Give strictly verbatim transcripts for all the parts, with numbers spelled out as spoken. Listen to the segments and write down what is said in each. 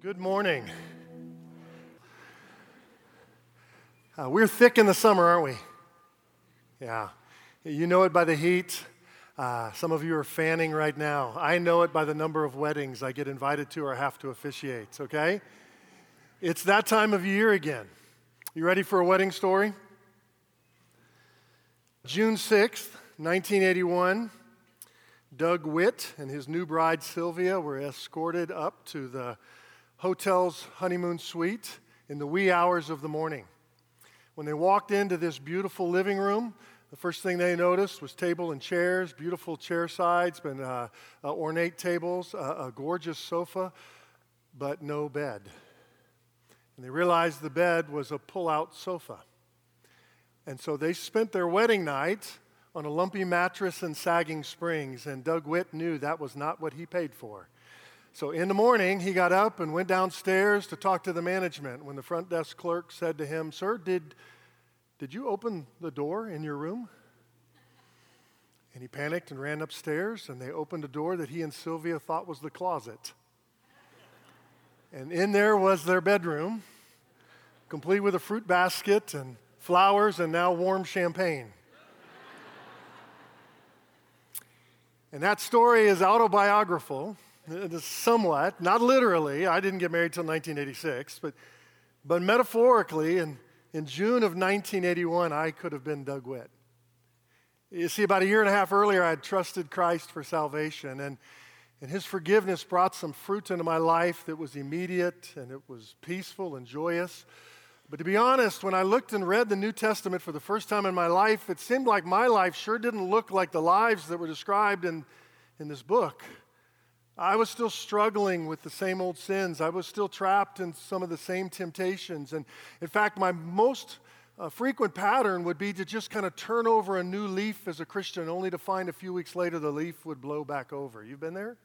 Good morning. Uh, we're thick in the summer, aren't we? Yeah. You know it by the heat. Uh, some of you are fanning right now. I know it by the number of weddings I get invited to or have to officiate, okay? It's that time of year again. You ready for a wedding story? June sixth, nineteen eighty-one, Doug Witt and his new bride Sylvia were escorted up to the hotel's honeymoon suite in the wee hours of the morning. When they walked into this beautiful living room, the first thing they noticed was table and chairs, beautiful chair sides, and uh, uh, ornate tables, uh, a gorgeous sofa, but no bed. And they realized the bed was a pull-out sofa. And so they spent their wedding night on a lumpy mattress and sagging springs, and Doug Witt knew that was not what he paid for. So in the morning, he got up and went downstairs to talk to the management when the front desk clerk said to him, "Sir, did, did you open the door in your room?" And he panicked and ran upstairs, and they opened a door that he and Sylvia thought was the closet. And in there was their bedroom, complete with a fruit basket and flowers and now warm champagne. And that story is autobiographical. Somewhat, not literally. I didn't get married till nineteen eighty-six, but but metaphorically, in, in June of nineteen eighty-one, I could have been Doug Witt. You see, about a year and a half earlier, I had trusted Christ for salvation, and, and his forgiveness brought some fruit into my life that was immediate, and it was peaceful and joyous. But to be honest, when I looked and read the New Testament for the first time in my life, it seemed like my life sure didn't look like the lives that were described in, in this book. I was still struggling with the same old sins. I was still trapped in some of the same temptations. And in fact, my most uh, frequent pattern would be to just kind of turn over a new leaf as a Christian, only to find a few weeks later the leaf would blow back over. You've been there?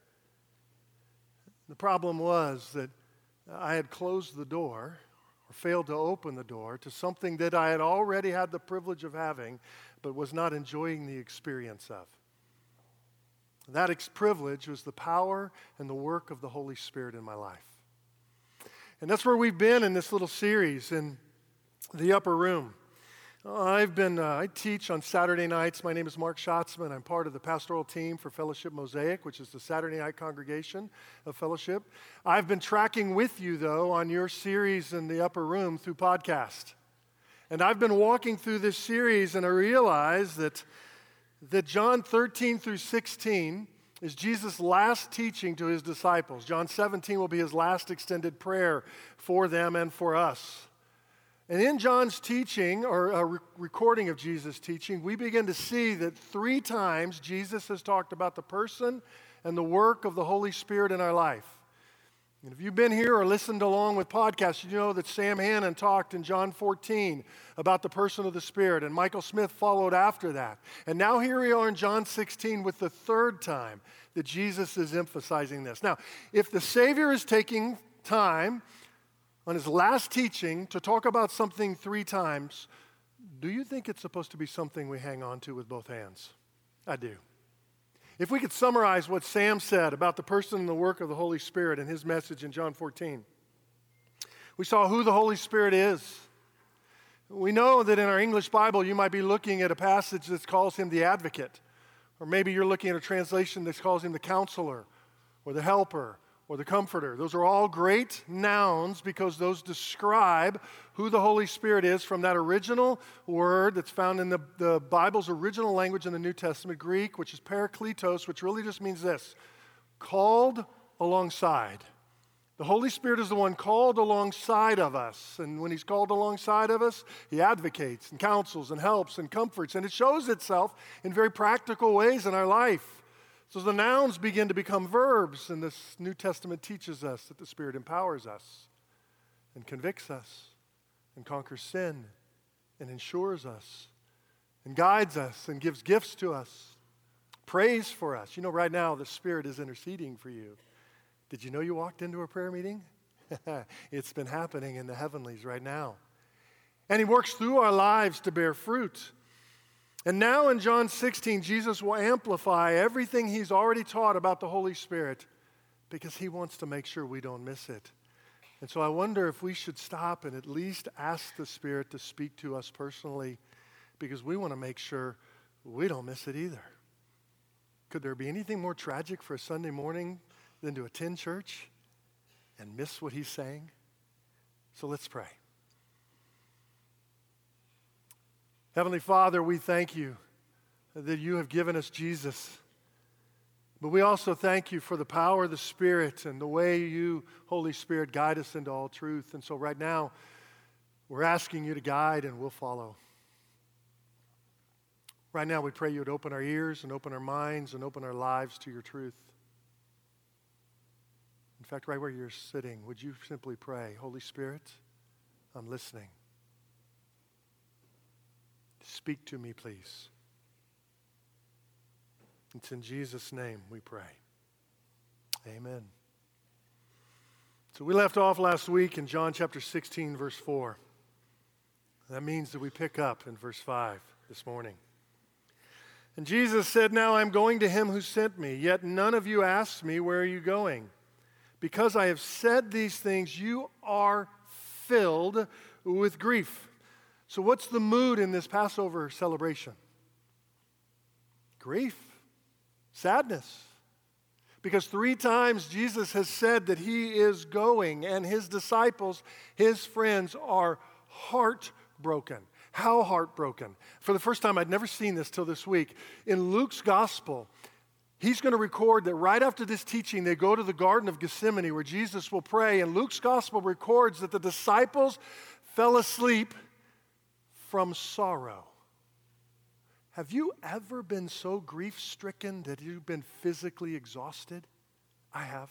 The problem was that I had closed the door or failed to open the door to something that I had already had the privilege of having, but was not enjoying the experience of. That ex- privilege was the power and the work of the Holy Spirit in my life. And that's where we've been in this little series in the upper room. Uh, I've been, uh, I teach on Saturday nights. My name is Mark Schatzman. I'm part of the pastoral team for Fellowship Mosaic, which is the Saturday night congregation of Fellowship. I've been tracking with you, though, on your series in the upper room through podcast. And I've been walking through this series, and I realize that that John thirteen through sixteen is Jesus' last teaching to his disciples. John seventeen will be his last extended prayer for them and for us. And in John's teaching, or a re- recording of Jesus' teaching, we begin to see that three times Jesus has talked about the person and the work of the Holy Spirit in our life. And if you've been here or listened along with podcasts, you know that Sam Hannon talked in John fourteen about the person of the Spirit, and Michael Smith followed after that. And now here we are in John sixteen with the third time that Jesus is emphasizing this. Now, if the Savior is taking time on his last teaching to talk about something three times, do you think it's supposed to be something we hang on to with both hands? I do. If we could summarize what Sam said about the person and the work of the Holy Spirit in his message in John fourteen, we saw who the Holy Spirit is. We know that in our English Bible, you might be looking at a passage that calls him the advocate, or maybe you're looking at a translation that calls him the counselor, or the helper, or the comforter. Those are all great nouns because those describe who the Holy Spirit is from that original word that's found in the, the Bible's original language in the New Testament, Greek, which is parakletos, which really just means this: called alongside. The Holy Spirit is the one called alongside of us. And when he's called alongside of us, he advocates and counsels and helps and comforts. And it shows itself in very practical ways in our life. So the nouns begin to become verbs, and this New Testament teaches us that the Spirit empowers us and convicts us and conquers sin and ensures us and guides us and gives gifts to us, prays for us. You know, right now the Spirit is interceding for you. Did you know you walked into a prayer meeting? It's been happening in the heavenlies right now. And he works through our lives to bear fruit. And now in John sixteen, Jesus will amplify everything he's already taught about the Holy Spirit because he wants to make sure we don't miss it. And so I wonder if we should stop and at least ask the Spirit to speak to us personally, because we want to make sure we don't miss it either. Could there be anything more tragic for a Sunday morning than to attend church and miss what he's saying? So let's pray. Heavenly Father, we thank you that you have given us Jesus. But we also thank you for the power of the Spirit and the way you, Holy Spirit, guide us into all truth. And so right now, we're asking you to guide and we'll follow. Right now, we pray you would open our ears and open our minds and open our lives to your truth. In fact, right where you're sitting, would you simply pray, Holy Spirit, I'm listening. Speak to me, please. It's in Jesus' name we pray. Amen. So we left off last week in John chapter sixteen, verse four. That means that we pick up in verse five this morning. And Jesus said, "Now I'm going to him who sent me, yet none of you asked me, 'Where are you going?' Because I have said these things, you are filled with grief." So what's the mood in this Passover celebration? Grief. Sadness. Because three times Jesus has said that he is going, and his disciples, his friends, are heartbroken. How heartbroken? For the first time, I'd never seen this till this week. In Luke's gospel, he's going to record that right after this teaching, they go to the Garden of Gethsemane where Jesus will pray, and Luke's gospel records that the disciples fell asleep from sorrow. Have you ever been so grief-stricken that you've been physically exhausted? I have.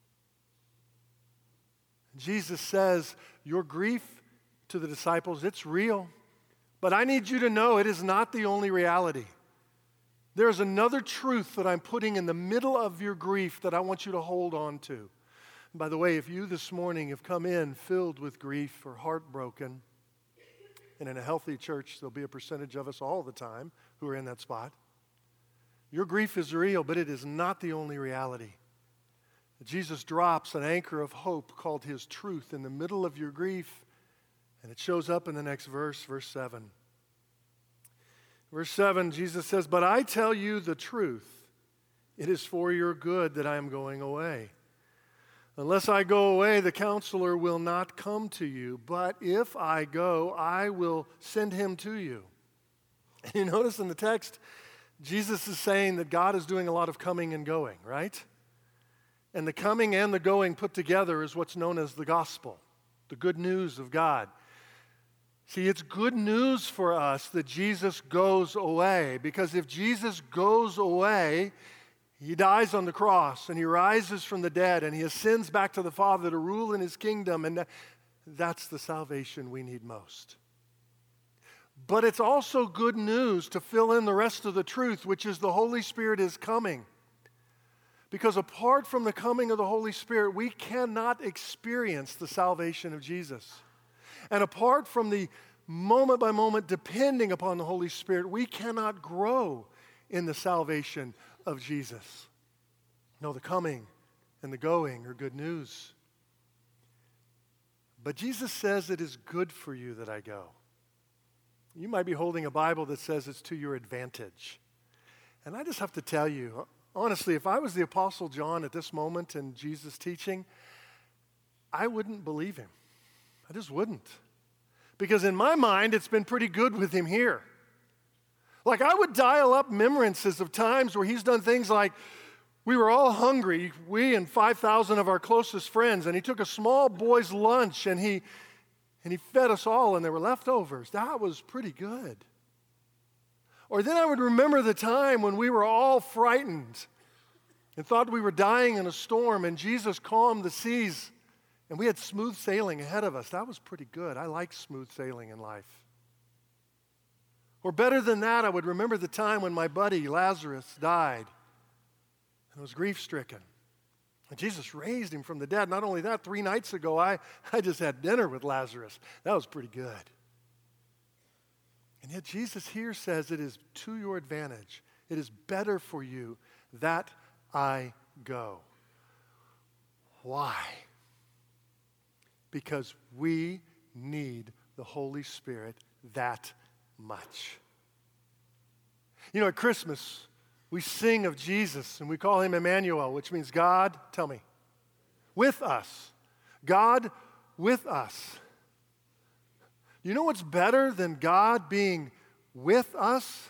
Jesus says, your grief to the disciples, it's real. But I need you to know it is not the only reality. There's another truth that I'm putting in the middle of your grief that I want you to hold on to. And by the way, if you this morning have come in filled with grief or heartbroken, and in a healthy church, there'll be a percentage of us all the time who are in that spot. Your grief is real, but it is not the only reality. Jesus drops an anchor of hope called his truth in the middle of your grief, and it shows up in the next verse, verse seven. Verse seven, Jesus says, "But I tell you the truth. It is for your good that I am going away. Unless I go away, the counselor will not come to you. But if I go, I will send him to you." And you notice in the text, Jesus is saying that God is doing a lot of coming and going, right? And the coming and the going put together is what's known as the gospel, the good news of God. See, it's good news for us that Jesus goes away, because if Jesus goes away, he dies on the cross, and he rises from the dead, and he ascends back to the Father to rule in his kingdom, and that's the salvation we need most. But it's also good news to fill in the rest of the truth, which is the Holy Spirit is coming. Because apart from the coming of the Holy Spirit, we cannot experience the salvation of Jesus. And apart from the moment by moment depending upon the Holy Spirit, we cannot grow in the salvation of Jesus. No, the coming and the going are good news. But Jesus says it is good for you that I go. You might be holding a Bible that says it's to your advantage. And I just have to tell you, honestly, if I was the Apostle John at this moment in Jesus' teaching, I wouldn't believe him. I just wouldn't. Because in my mind, it's been pretty good with him here. Like, I would dial up remembrances of times where he's done things like, we were all hungry, we and five thousand of our closest friends, and he took a small boy's lunch and he, and he fed us all, and there were leftovers. That was pretty good. Or then I would remember the time when we were all frightened and thought we were dying in a storm, and Jesus calmed the seas, and we had smooth sailing ahead of us. That was pretty good. I like smooth sailing in life. Or better than that, I would remember the time when my buddy Lazarus died and was grief-stricken. And Jesus raised him from the dead. Not only that, three nights ago, I, I just had dinner with Lazarus. That was pretty good. And yet Jesus here says it is to your advantage. It is better for you that I go. Why? because we need the Holy Spirit that much. You know, at Christmas, we sing of Jesus and we call him Emmanuel, which means God, tell me, with us. God with us. You know what's better than God being with us?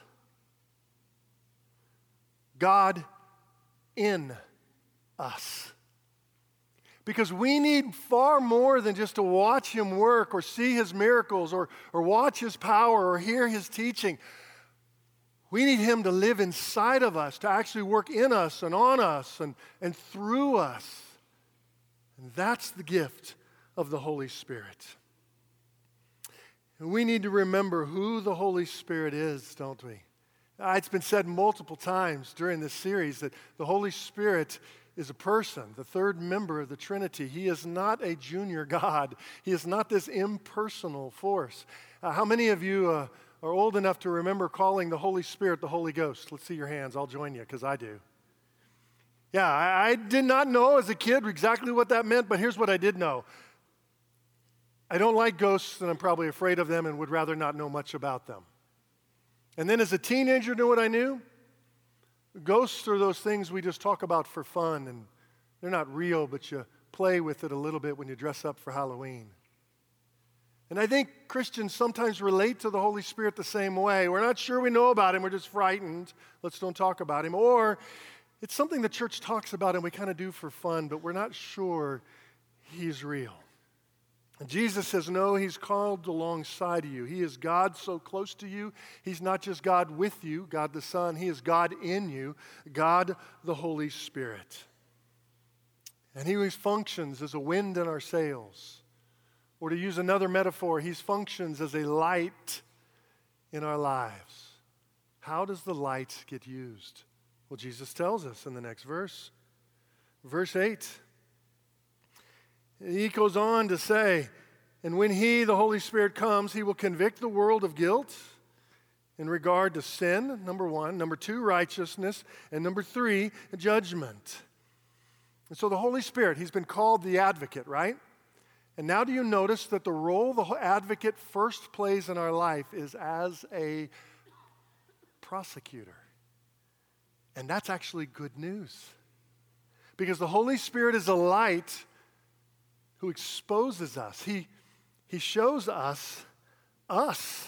God in us. Because we need far more than just to watch him work or see his miracles or, or watch his power or hear his teaching. We need him to live inside of us, to actually work in us and on us and, and through us. And that's the gift of the Holy Spirit. And we need to remember who the Holy Spirit is, don't we? Uh, it's been said multiple times during this series that the Holy Spirit is a person, the third member of the Trinity. He is not a junior God. He is not this impersonal force. Uh, how many of you uh, are old enough to remember calling the Holy Spirit the Holy Ghost? Let's see your hands. I'll join you because I do. Yeah, I, I did not know as a kid exactly what that meant, but here's what I did know. I don't like ghosts, and I'm probably afraid of them and would rather not know much about them. And then as a teenager, know what I knew? Ghosts are those things we just talk about for fun, and they're not real, but you play with it a little bit when you dress up for Halloween. And I think Christians sometimes relate to the Holy Spirit the same way. We're not sure we know about him, we're just frightened. Let's don't talk about him. Or it's something the church talks about and we kind of do for fun, but we're not sure he's real. And Jesus says, no, he's called alongside of you. He is God so close to you. He's not just God with you, God the Son. He is God in you, God the Holy Spirit. And he functions as a wind in our sails. Or to use another metaphor, he functions as a light in our lives. How does the light get used? Well, Jesus tells us in the next verse. Verse eight. He goes on to say, and when he, the Holy Spirit, comes, he will convict the world of guilt in regard to sin, number one. Number two, righteousness. And number three, judgment. And so the Holy Spirit, he's been called the advocate, right? And now do you notice that the role the advocate first plays in our life is as a prosecutor? And that's actually good news. Because the Holy Spirit is a light who exposes us. He, he shows us us.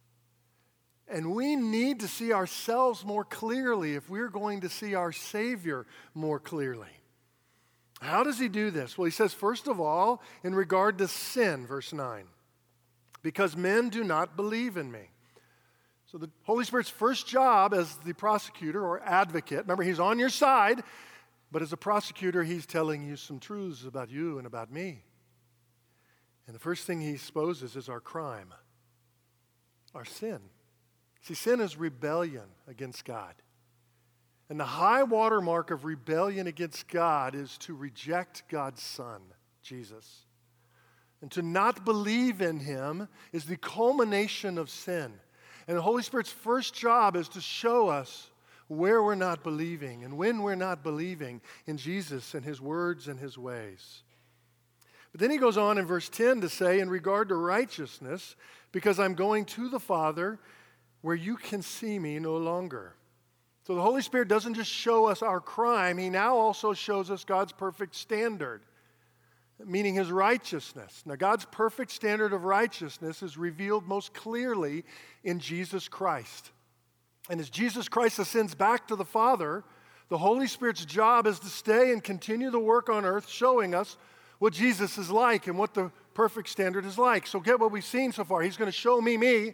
And we need to see ourselves more clearly if we're going to see our Savior more clearly. How does he do this? Well, he says, first of all, in regard to sin, verse nine, because men do not believe in me. So the Holy Spirit's first job as the prosecutor or advocate, remember, he's on your side, but as a prosecutor, he's telling you some truths about you and about me. And the first thing he exposes is our crime, our sin. See, sin is rebellion against God. And the high water mark of rebellion against God is to reject God's Son, Jesus. And to not believe in him is the culmination of sin. And the Holy Spirit's first job is to show us where we're not believing and when we're not believing in Jesus and his words and his ways. But then he goes on in verse ten to say, in regard to righteousness, because I'm going to the Father where you can see me no longer. So the Holy Spirit doesn't just show us our crime, he now also shows us God's perfect standard, meaning his righteousness. Now, God's perfect standard of righteousness is revealed most clearly in Jesus Christ. And as Jesus Christ ascends back to the Father, the Holy Spirit's job is to stay and continue the work on earth, showing us what Jesus is like and what the perfect standard is like. So get what we've seen so far. He's going to show me me,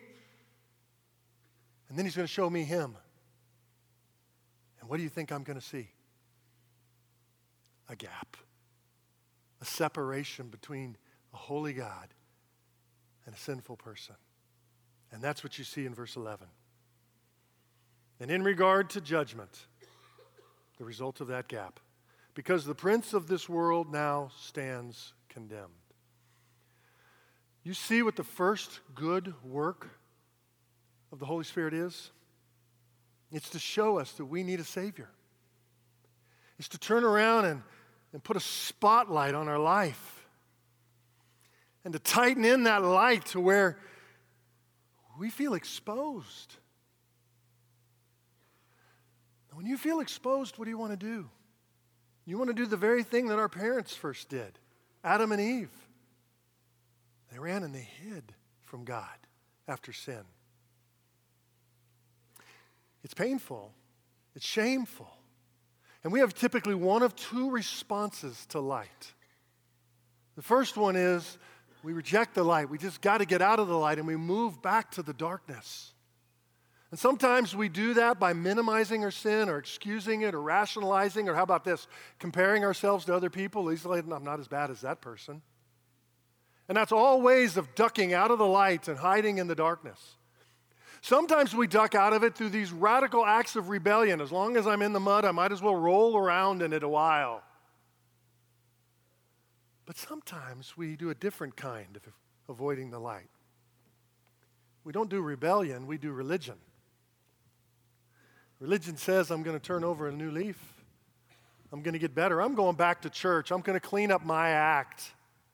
and then he's going to show me him. And what do you think I'm going to see? A gap. A separation between a holy God and a sinful person. And that's what you see in verse eleven. And in regard to judgment, the result of that gap, because the prince of this world now stands condemned. You see what the first good work of the Holy Spirit is? It's to show us that we need a Savior. It's to turn around and, and put a spotlight on our life. and to tighten in that light to where we feel exposed. When you feel exposed, what do you want to do? You want to do the very thing that our parents first did, Adam and Eve. They ran and they hid from God after sin. It's painful. It's shameful. And we have typically one of two responses to light. The first one is we reject the light. We just got to get out of the light and we move back to the darkness. And sometimes we do that by minimizing our sin or excusing it or rationalizing, or how about this, comparing ourselves to other people. At least I'm not as bad as that person. And that's all ways of ducking out of the light and hiding in the darkness. Sometimes we duck out of it through these radical acts of rebellion. As long as I'm in the mud, I might as well roll around in it a while. But sometimes we do a different kind of avoiding the light. We don't do rebellion, we do religion. Religion says, I'm going to turn over a new leaf. I'm going to get better. I'm going back to church. I'm going to clean up my act.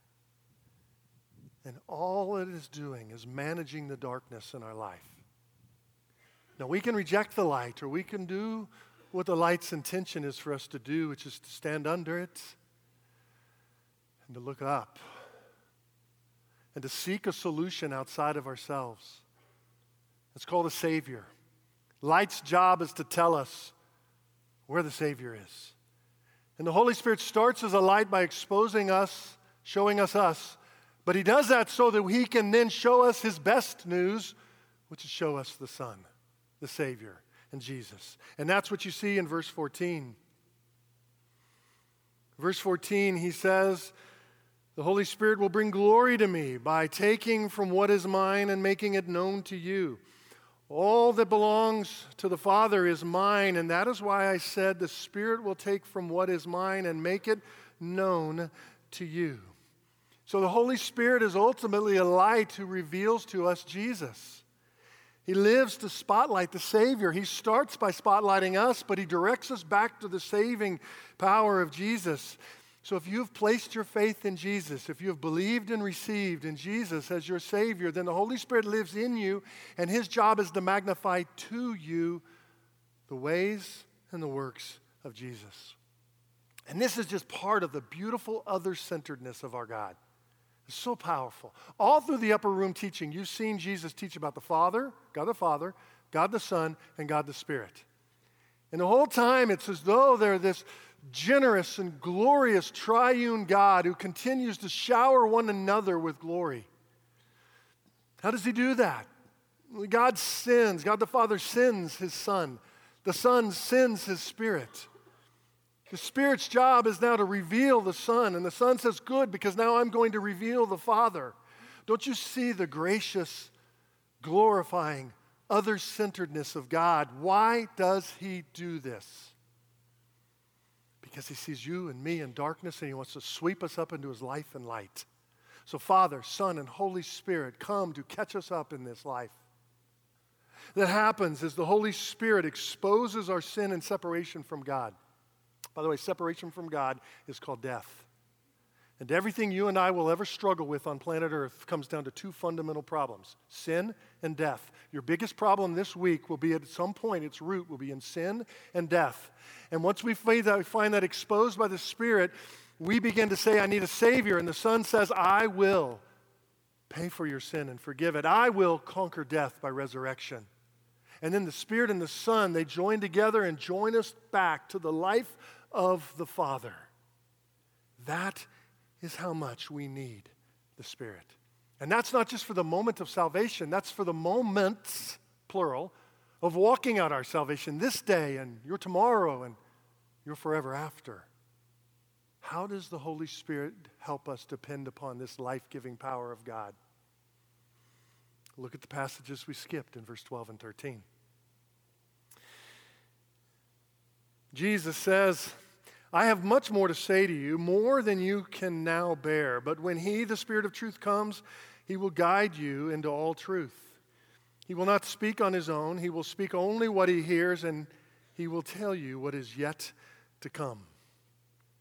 And all it is doing is managing the darkness in our life. Now, we can reject the light, or we can do what the light's intention is for us to do, which is to stand under it and to look up and to seek a solution outside of ourselves. It's called a Savior. Light's job is to tell us where the Savior is. And the Holy Spirit starts as a light by exposing us, showing us us. But he does that so that he can then show us his best news, which is show us the Son, the Savior, and Jesus. And that's what you see in verse fourteen. Verse fourteen, he says, the Holy Spirit will bring glory to me by taking from what is mine and making it known to you. All that belongs to the Father is mine, and that is why I said the Spirit will take from what is mine and make it known to you. So the Holy Spirit is ultimately a light who reveals to us Jesus. He lives to spotlight the Savior. He starts by spotlighting us, but he directs us back to the saving power of Jesus. So if you've placed your faith in Jesus, if you have believed and received in Jesus as your Savior, then the Holy Spirit lives in you, and his job is to magnify to you the ways and the works of Jesus. And this is just part of the beautiful other-centeredness of our God. It's so powerful. All through the upper room teaching, you've seen Jesus teach about the Father, God the Father, God the Son, and God the Spirit. And the whole time, it's as though they're this generous and glorious triune God who continues to shower one another with glory. How does he do that? God sins. God the Father sends his Son. The Son sends his Spirit. The Spirit's job is now to reveal the Son, and the Son says, good, because now I'm going to reveal the Father. Don't you see the gracious, glorifying, other-centeredness of God? Why does he do this? Because he sees you and me in darkness, and he wants to sweep us up into his life and light. So Father, Son, and Holy Spirit come to catch us up in this life. That happens as the Holy Spirit exposes our sin and separation from God. By the way, separation from God is called death. And everything you and I will ever struggle with on planet Earth comes down to two fundamental problems: sin and death. Your biggest problem this week will be, at some point, its root will be in sin and death. And once we find that, we find that exposed by the Spirit, we begin to say, I need a Savior. And the Son says, I will pay for your sin and forgive it. I will conquer death by resurrection. And then the Spirit and the Son, they join together and join us back to the life of the Father. That is how much we need the Spirit. And that's not just for the moment of salvation. That's for the moments, plural, of walking out our salvation this day and your tomorrow and your forever after. How does the Holy Spirit help us depend upon this life-giving power of God? Look at the passages we skipped in verse twelve and thirteen. Jesus says, I have much more to say to you, more than you can now bear. But when he, the Spirit of truth, comes, he will guide you into all truth. He will not speak on his own. He will speak only what he hears, and he will tell you what is yet to come.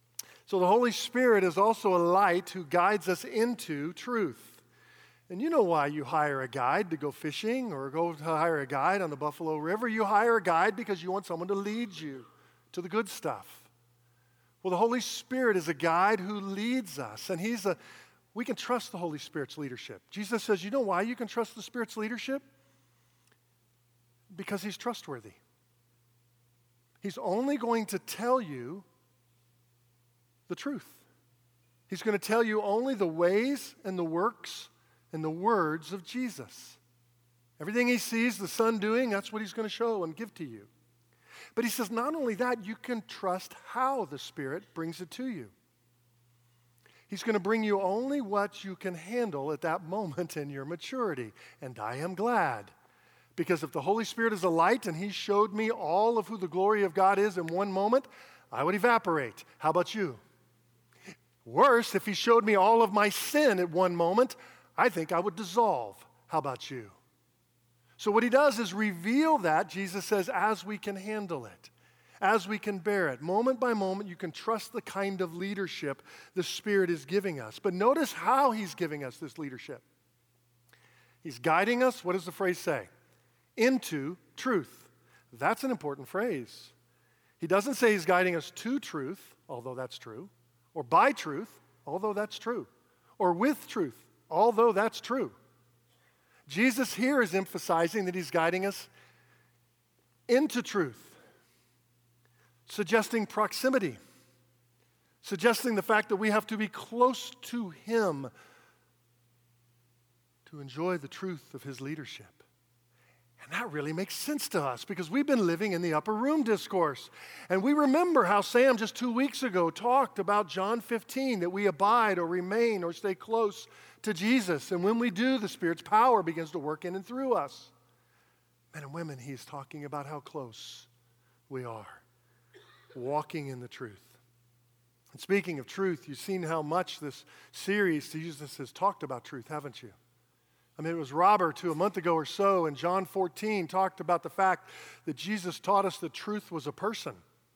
So the Holy Spirit is also a light who guides us into truth. And you know why you hire a guide to go fishing or go to hire a guide on the Buffalo River. You hire a guide because you want someone to lead you to the good stuff. Well, the Holy Spirit is a guide who leads us, and he's a, we can trust the Holy Spirit's leadership. Jesus says, you know why you can trust the Spirit's leadership? Because he's trustworthy. He's only going to tell you the truth. He's going to tell you only the ways and the works and the words of Jesus. Everything he sees the Son doing, that's what he's going to show and give to you. But he says not only that, you can trust how the Spirit brings it to you. He's going to bring you only what you can handle at that moment in your maturity. And I am glad. Because if the Holy Spirit is a light and he showed me all of who the glory of God is in one moment, I would evaporate. How about you? Worse, if he showed me all of my sin at one moment, I think I would dissolve. How about you? So what he does is reveal that, Jesus says, as we can handle it, as we can bear it. Moment by moment, you can trust the kind of leadership the Spirit is giving us. But notice how he's giving us this leadership. He's guiding us, what does the phrase say? Into truth. That's an important phrase. He doesn't say he's guiding us to truth, although that's true, or by truth, although that's true, or with truth, although that's true. Jesus here is emphasizing that he's guiding us into truth, suggesting proximity, suggesting the fact that we have to be close to him to enjoy the truth of his leadership. And that really makes sense to us because we've been living in the upper room discourse. And we remember how Sam just two weeks ago talked about John fifteen, that we abide or remain or stay close to Jesus. And when we do, the Spirit's power begins to work in and through us. Men and women, he's talking about how close we are, walking in the truth. And speaking of truth, you've seen how much this series, Jesus has talked about truth, haven't you? I mean, it was Robert who a month ago or so in John fourteen talked about the fact that Jesus taught us that truth was a person,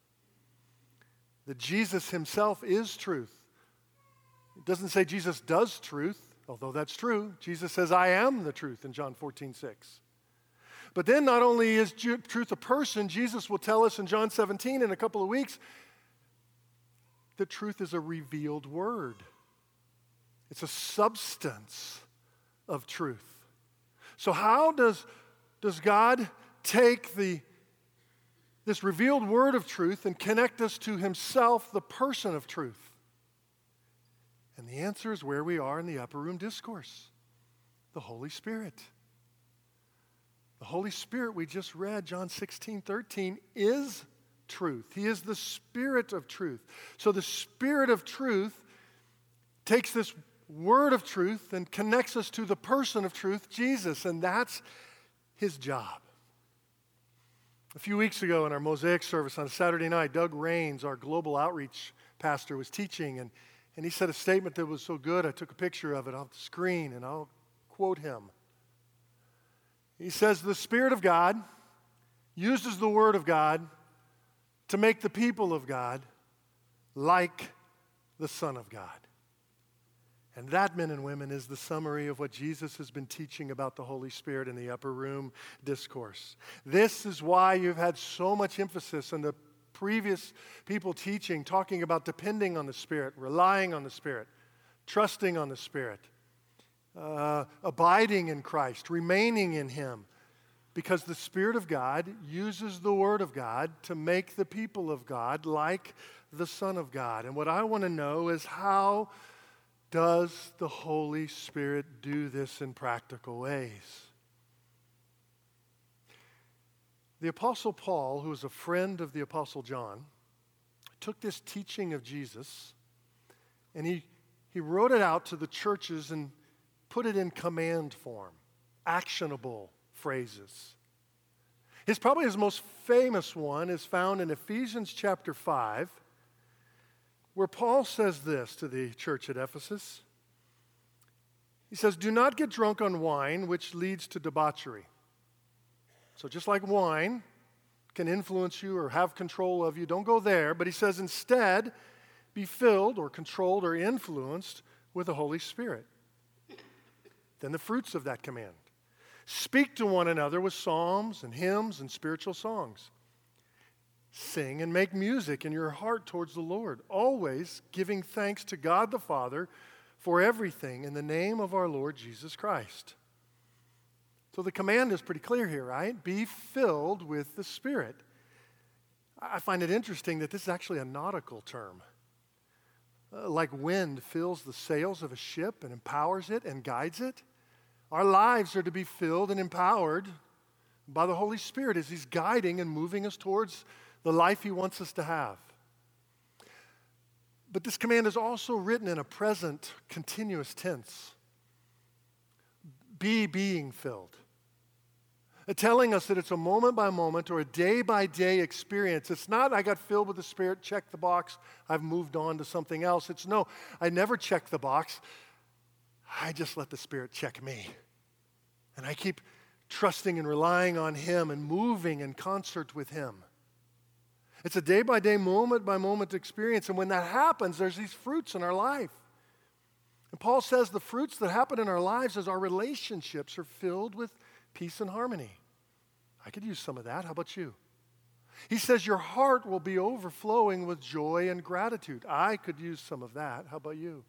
that Jesus himself is truth. It doesn't say Jesus does truth, although that's true. Jesus says, I am the truth in John fourteen six. But then not only is truth a person, Jesus will tell us in John seventeen in a couple of weeks that truth is a revealed word. It's a substance of truth. So how does, does God take the, this revealed word of truth and connect us to himself, the person of truth? And the answer is where we are in the upper room discourse, the Holy Spirit. The Holy Spirit, we just read, John sixteen thirteen, is truth. He is the Spirit of truth. So the Spirit of truth takes this word of truth and connects us to the person of truth, Jesus, and that's his job. A few weeks ago in our Mosaic service on a Saturday night, Doug Rains, our global outreach pastor, was teaching, and, and he said a statement that was so good, I took a picture of it off the screen, and I'll quote him. He says, the Spirit of God uses the Word of God to make the people of God like the Son of God. And that, men and women, is the summary of what Jesus has been teaching about the Holy Spirit in the upper room discourse. This is why you've had so much emphasis on the previous people teaching, talking about depending on the Spirit, relying on the Spirit, trusting on the Spirit, uh, abiding in Christ, remaining in him. Because the Spirit of God uses the Word of God to make the people of God like the Son of God. And what I want to know is how does the Holy Spirit do this in practical ways? The Apostle Paul, who was a friend of the Apostle John, took this teaching of Jesus and he, he wrote it out to the churches and put it in command form, actionable phrases. His probably his most famous one is found in Ephesians chapter five, where Paul says this to the church at Ephesus. He says, do not get drunk on wine, which leads to debauchery. So just like wine can influence you or have control of you, don't go there. But he says, instead, be filled or controlled or influenced with the Holy Spirit. Then the fruits of that command. Speak to one another with psalms and hymns and spiritual songs. Sing and make music in your heart towards the Lord, always giving thanks to God the Father for everything in the name of our Lord Jesus Christ. So the command is pretty clear here, right? Be filled with the Spirit. I find it interesting that this is actually a nautical term. Uh, like wind fills the sails of a ship and empowers it and guides it. Our lives are to be filled and empowered by the Holy Spirit as He's guiding and moving us towards the life He wants us to have. But this command is also written in a present, continuous tense. Be being filled. Telling us that it's a moment by moment or a day by day experience. It's not, I got filled with the Spirit, check the box, I've moved on to something else. It's no, I never check the box. I just let the Spirit check me. And I keep trusting and relying on Him and moving in concert with Him. It's a day by day, moment by moment experience. And when that happens, there's these fruits in our life. And Paul says the fruits that happen in our lives as our relationships are filled with peace and harmony. I could use some of that. How about you? He says your heart will be overflowing with joy and gratitude. I could use some of that. How about you?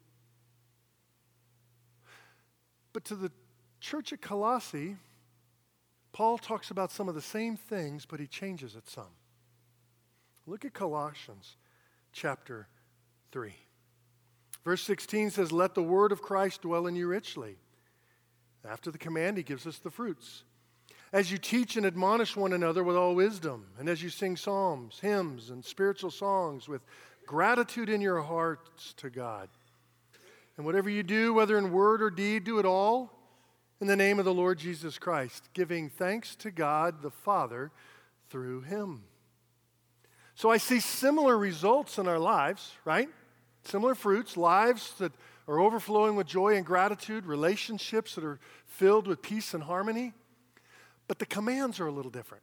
But to the church at Colossae, Paul talks about some of the same things, but he changes it some. Look at Colossians chapter three. Verse sixteen says, let the word of Christ dwell in you richly. After the command, he gives us the fruits. As you teach and admonish one another with all wisdom, and as you sing psalms, hymns, and spiritual songs with gratitude in your hearts to God. And whatever you do, whether in word or deed, do it all in the name of the Lord Jesus Christ, giving thanks to God the Father through Him. So I see similar results in our lives, right? Similar fruits, lives that are overflowing with joy and gratitude, relationships that are filled with peace and harmony. But the commands are a little different.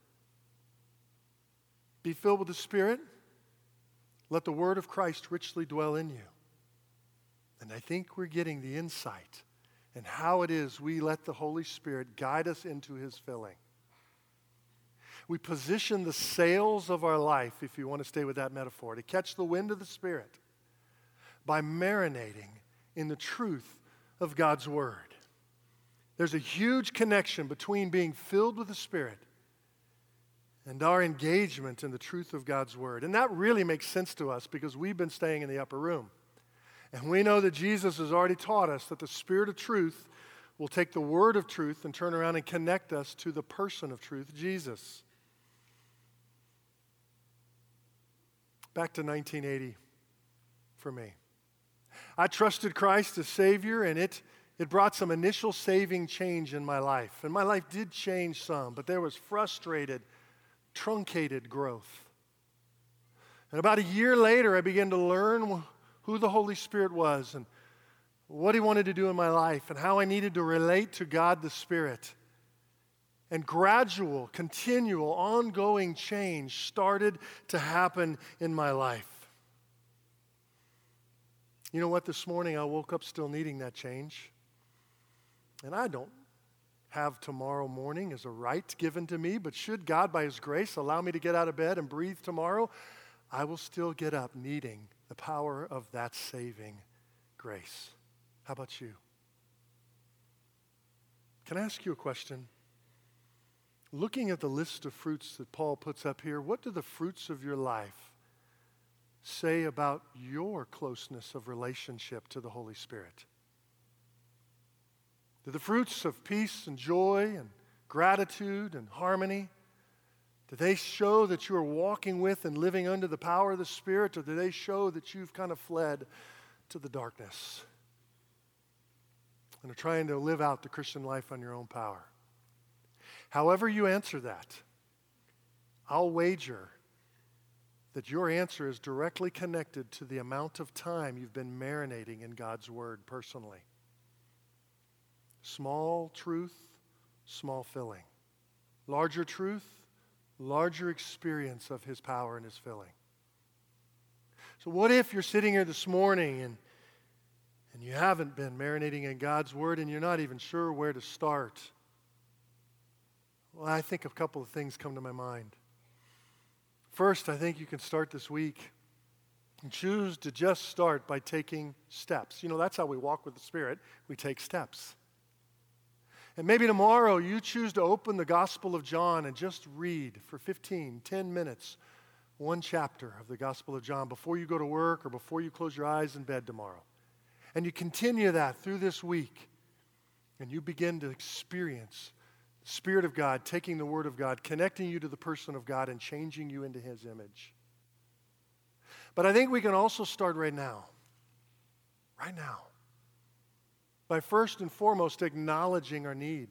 Be filled with the Spirit. Let the word of Christ richly dwell in you. And I think we're getting the insight in how it is we let the Holy Spirit guide us into His filling. We position the sails of our life, if you want to stay with that metaphor, to catch the wind of the Spirit by marinating in the truth of God's Word. There's a huge connection between being filled with the Spirit and our engagement in the truth of God's Word. And that really makes sense to us because we've been staying in the upper room. And we know that Jesus has already taught us that the Spirit of truth will take the word of truth and turn around and connect us to the person of truth, Jesus. Back to nineteen eighty for me. I trusted Christ as Savior, and it, it brought some initial saving change in my life. And my life did change some, but there was frustrated, truncated growth. And about a year later, I began to learn who the Holy Spirit was and what He wanted to do in my life and how I needed to relate to God the Spirit. And gradual, continual, ongoing change started to happen in my life. You know what? This morning I woke up still needing that change. And I don't have tomorrow morning as a right given to me, but should God, by His grace, allow me to get out of bed and breathe tomorrow, I will still get up needing the power of that saving grace. How about you? Can I ask you a question? Looking at the list of fruits that Paul puts up here, what do the fruits of your life say about your closeness of relationship to the Holy Spirit? Do the fruits of peace and joy and gratitude and harmony, do they show that you are walking with and living under the power of the Spirit, or do they show that you've kind of fled to the darkness and are trying to live out the Christian life on your own power? However you answer that, I'll wager that your answer is directly connected to the amount of time you've been marinating in God's Word personally. Small truth, small filling. Larger truth, larger experience of His power and His filling. So what if you're sitting here this morning and, and you haven't been marinating in God's Word and you're not even sure where to start? Well, I think a couple of things come to my mind. First, I think you can start this week and choose to just start by taking steps. You know, that's how we walk with the Spirit. We take steps. And maybe tomorrow you choose to open the Gospel of John and just read for fifteen, ten minutes, one chapter of the Gospel of John before you go to work or before you close your eyes in bed tomorrow. And you continue that through this week, and you begin to experience the Spirit of God taking the Word of God, connecting you to the person of God, and changing you into His image. But I think we can also start right now, right now, by first and foremost acknowledging our need.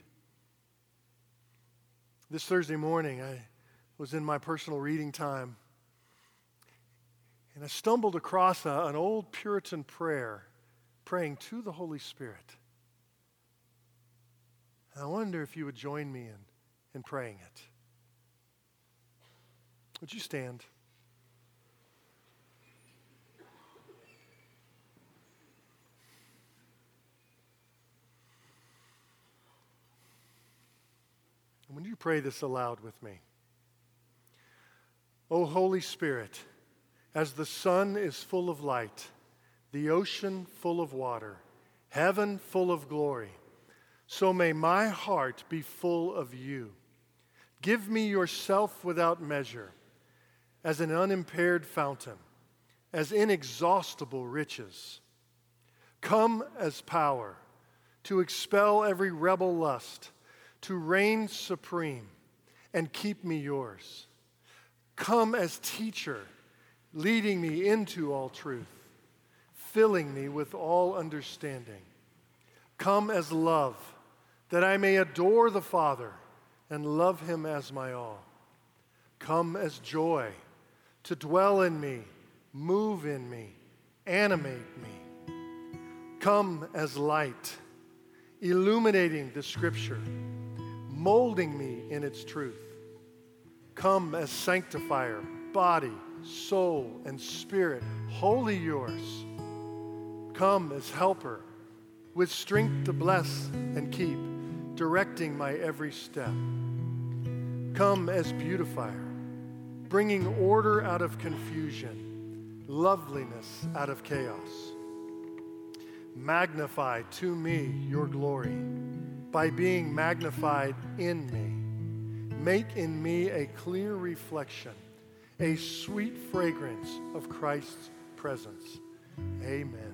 This Thursday morning, I was in my personal reading time, and I stumbled across a, an old Puritan prayer praying to the Holy Spirit. And I wonder if you would join me in, in praying it. Would you stand? And would you pray this aloud with me? O Holy Spirit, as the sun is full of light, the ocean full of water, heaven full of glory, so may my heart be full of you. Give me yourself without measure, as an unimpaired fountain, as inexhaustible riches. Come as power to expel every rebel lust, to reign supreme and keep me yours. Come as teacher, leading me into all truth, filling me with all understanding. Come as love, that I may adore the Father and love him as my all. Come as joy, to dwell in me, move in me, animate me. Come as light, illuminating the Scripture, molding me in its truth. Come as sanctifier, body, soul, and spirit, wholly yours. Come as helper, with strength to bless and keep, directing my every step. Come as beautifier, bringing order out of confusion, loveliness out of chaos. Magnify to me your glory by being magnified in me. Make in me a clear reflection, a sweet fragrance of Christ's presence. Amen.